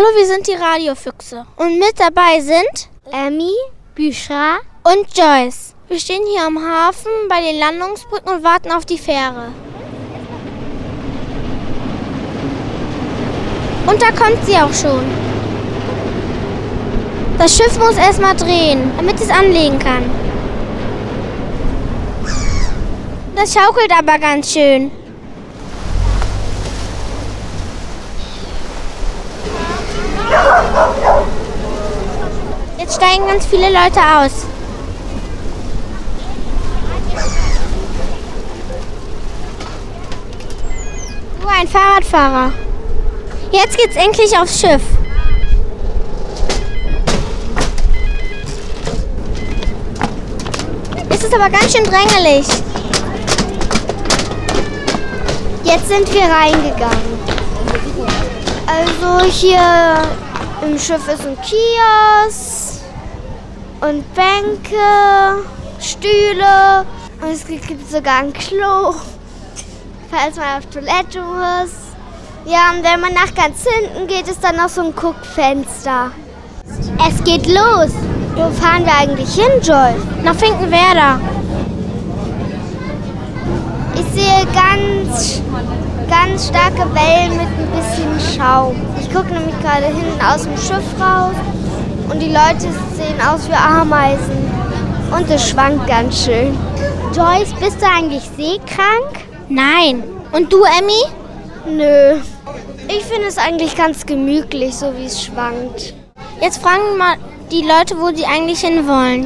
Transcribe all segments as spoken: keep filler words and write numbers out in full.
Hallo, wir sind die Radiofüchse. Und mit dabei sind Emmy, Büchra und Joyce. Wir stehen hier am Hafen bei den Landungsbrücken und warten auf die Fähre. Und da kommt sie auch schon. Das Schiff muss erstmal drehen, damit es anlegen kann. Das schaukelt aber ganz schön. Jetzt steigen ganz viele Leute aus. So, ein Fahrradfahrer. Jetzt geht's endlich aufs Schiff. Es ist aber ganz schön drängelig. Jetzt sind wir reingegangen. Also hier im Schiff ist ein Kiosk und Bänke, Stühle und es gibt sogar ein Klo, falls man auf Toilette muss. Ja, und wenn man nach ganz hinten geht, ist dann noch so ein Guckfenster. Es geht los. Wo fahren wir eigentlich hin, Joy? Nach Finkenwerder. Ich sehe ganz, ganz starke Wellen mit ein bisschen Schaum. Ich gucke nämlich gerade hinten aus dem Schiff raus und die Leute sehen aus wie Ameisen. Und es schwankt ganz schön. Joyce, bist du eigentlich seekrank? Nein. Und du, Emmy? Nö. Ich finde es eigentlich ganz gemütlich, so wie es schwankt. Jetzt fragen wir mal die Leute, wo sie eigentlich hin wollen.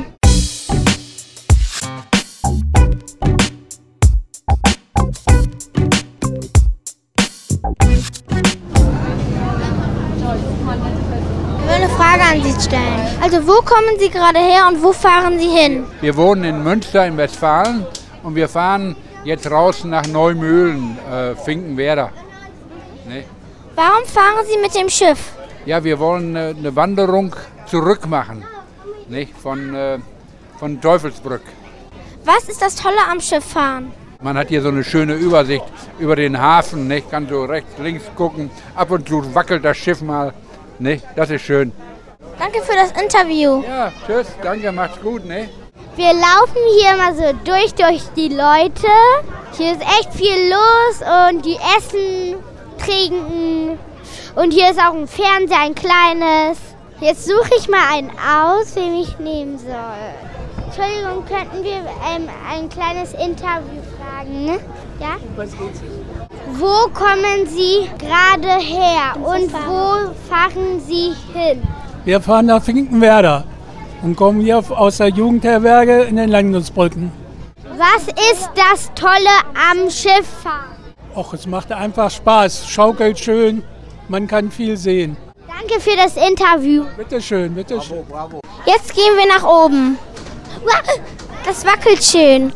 Ich will eine Frage an Sie stellen. Also wo kommen Sie gerade her und wo fahren Sie hin? Wir wohnen in Münster in Westfalen und wir fahren jetzt raus nach Neumühlen, äh, Finkenwerder. Nee. Warum fahren Sie mit dem Schiff? Ja, wir wollen äh, eine Wanderung zurück machen, nicht? Von, äh, von Teufelsbrück. Was ist das Tolle am Schifffahren? Man hat hier so eine schöne Übersicht über den Hafen, nicht? Kann so rechts, links gucken. Ab und zu wackelt das Schiff mal. Nicht? Das ist schön. Danke für das Interview. Ja, tschüss, danke, macht's gut. Ne? Wir laufen hier immer so durch, durch die Leute. Hier ist echt viel los und die essen, trinken. Und hier ist auch ein Fernseher, ein kleines. Jetzt suche ich mal einen aus, wen ich nehmen soll. Entschuldigung, könnten wir ähm, ein kleines Interview fragen, ne? Ja? Was geht's hier? Wo kommen Sie gerade her und wo fahren Sie hin? Wir fahren nach Finkenwerder und kommen hier aus der Jugendherberge in den Landungsbrücken. Was ist das Tolle am Schifffahren? Och, es macht einfach Spaß, schaukelt schön, man kann viel sehen. Danke für das Interview. Bitte schön, bitte schön. Bravo, bravo. Jetzt gehen wir nach oben. Das wackelt schön.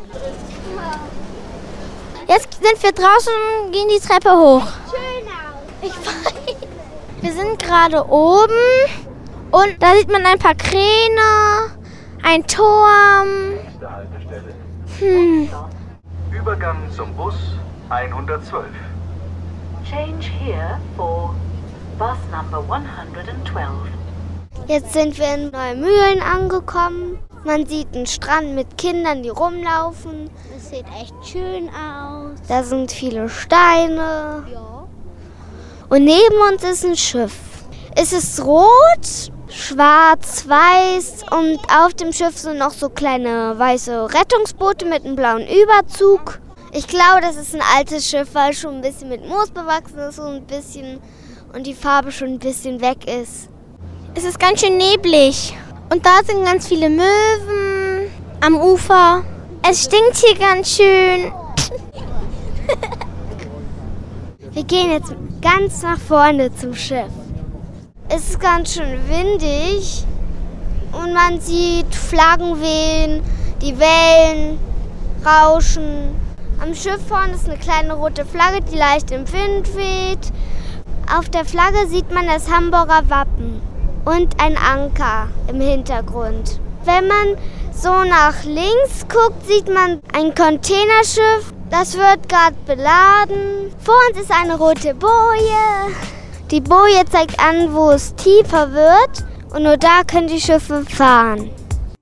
Jetzt sind wir draußen und gehen die Treppe hoch. Schön aus. Ich weiß. Wir sind gerade oben und da sieht man ein paar Kräne, ein Turm. Hm. Übergang zum Bus hundertzwölf. Change here for bus number one twelve. Jetzt sind wir in Neumühlen angekommen. Man sieht einen Strand mit Kindern, die rumlaufen. Es sieht echt schön aus. Da sind viele Steine. Ja. Und neben uns ist ein Schiff. Es ist rot, schwarz, weiß und auf dem Schiff sind noch so kleine weiße Rettungsboote mit einem blauen Überzug. Ich glaube, das ist ein altes Schiff, weil es schon ein bisschen mit Moos bewachsen ist und ein bisschen und die Farbe schon ein bisschen weg ist. Es ist ganz schön neblig. Und da sind ganz viele Möwen am Ufer. Es stinkt hier ganz schön. Wir gehen jetzt ganz nach vorne zum Schiff. Es ist ganz schön windig und man sieht Flaggen wehen, die Wellen rauschen. Am Schiff vorne ist eine kleine rote Flagge, die leicht im Wind weht. Auf der Flagge sieht man das Hamburger Wappen und ein Anker im Hintergrund. Wenn man so nach links guckt, sieht man ein Containerschiff. Das wird gerade beladen. Vor uns ist eine rote Boje. Die Boje zeigt an, wo es tiefer wird und nur da können die Schiffe fahren.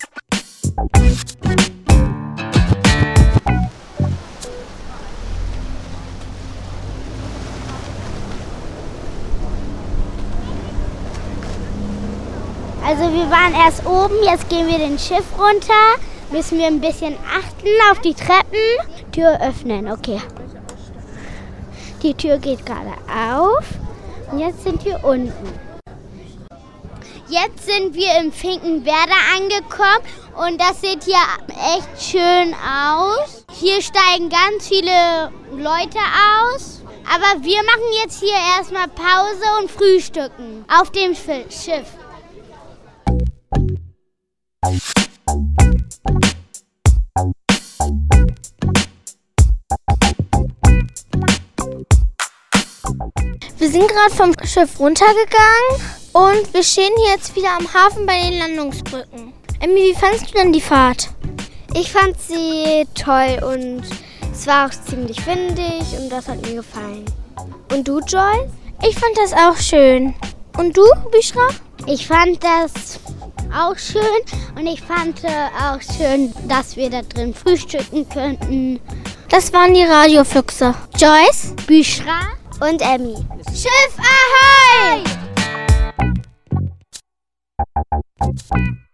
Also wir waren erst oben, jetzt gehen wir den Schiff runter. Müssen wir ein bisschen achten auf die Treppen. Tür öffnen, okay. Die Tür geht gerade auf und jetzt sind wir unten. Jetzt sind wir im Finkenwerder angekommen und das sieht hier echt schön aus. Hier steigen ganz viele Leute aus. Aber wir machen jetzt hier erstmal Pause und frühstücken auf dem Schiff. Wir sind gerade vom Schiff runtergegangen und wir stehen hier jetzt wieder am Hafen bei den Landungsbrücken. Emmy, wie fandest du denn die Fahrt? Ich fand sie toll und es war auch ziemlich windig und das hat mir gefallen. Und du, Joyce? Ich fand das auch schön. Und du, Bishra? Ich fand das auch schön und ich fand auch schön, dass wir da drin frühstücken könnten. Das waren die Radiofüchse. Joyce, Bishra und Emmy. Schiff Ahoi!